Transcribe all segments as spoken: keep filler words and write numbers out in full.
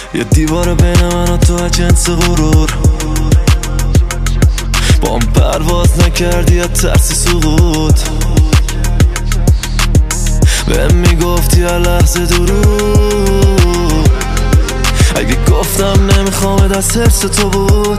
یه دیوار بین من و تو جنس غرور، با هم پرواز نکردی یا ترسی سقوط. بهم میگفتی هر لحظه دروغ، اگه گفتم نمیخوام از حرص تو بود.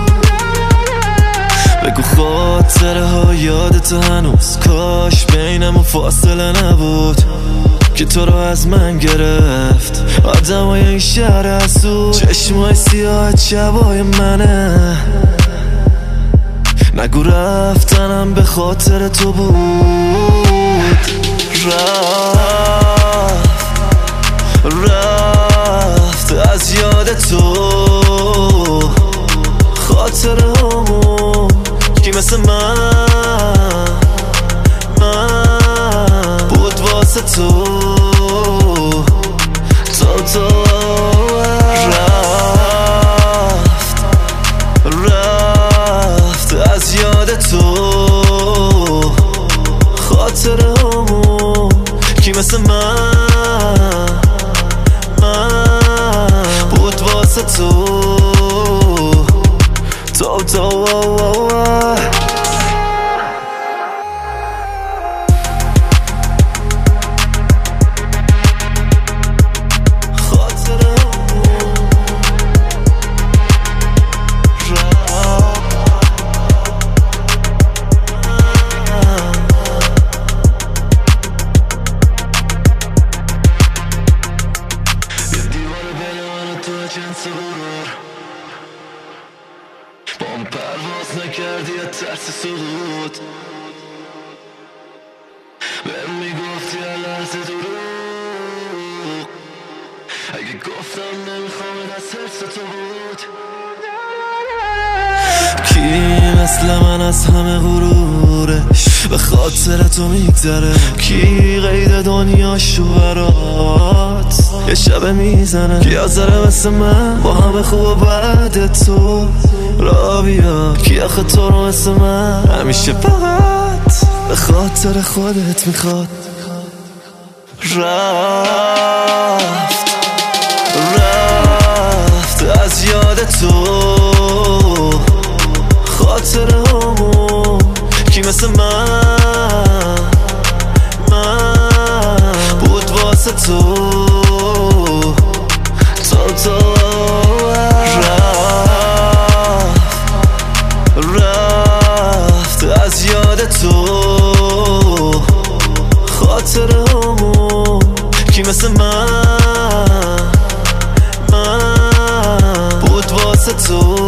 بگو خاطره ها یادت هنوز، کاش بینمون فاصله نبود که تو رو از من گرفت آدمای این شهر حسود. چشمای سیاه شبای منه، نگو رفتنم به خاطر تو بود. رفت رفت از یاد تو خاطره همون کی مثل من من بود واسه تو تو تو. رفت رفت از یاد تو خاطره همون کی مثل من من بود واسه تو تو تو. جنس غرور، با هم پرواز نکردی یا ترس سقوط. بهم میگفتی هر لحظه دروغ، اگه گفتم نمیخوام از حرص تو بود. کی مثل من از همه غرورش به خاطر تو میگذره؟ کی قید دنیاشو برات یه شب میزنه؟ کی آزره مثل من با همه خوب و بد تو را بیا؟ کی آخه تو رو مثل من همیشه فقط به خاطر خودت میخواد؟ رفت رفت از یاد تو خاطره همون کی مثل من من بود واسه تو تو تو. رفت رفت از یاد تو خاطره همون کی مثل من من بود واسه تو